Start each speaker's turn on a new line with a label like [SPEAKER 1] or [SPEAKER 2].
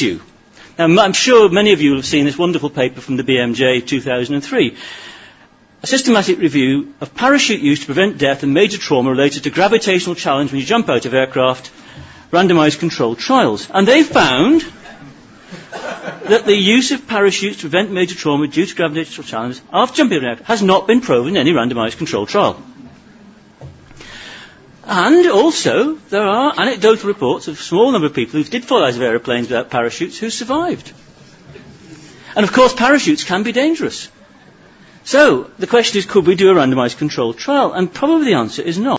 [SPEAKER 1] you. Now, I'm sure many of you have seen this wonderful paper from the BMJ 2003. A systematic review of parachute use to prevent death and major trauma related to gravitational challenge when you jump out of aircraft, randomized controlled trials. And they found that the use of parachutes to prevent major trauma due to gravitational challenge after jumping out of aircraft has not been proven in any randomized controlled trial. And also, there are anecdotal reports of a small number of people who did fall out of aeroplanes without parachutes who survived. And of course, parachutes can be dangerous. So, the question is, could we do a randomized controlled trial? And probably the answer is no.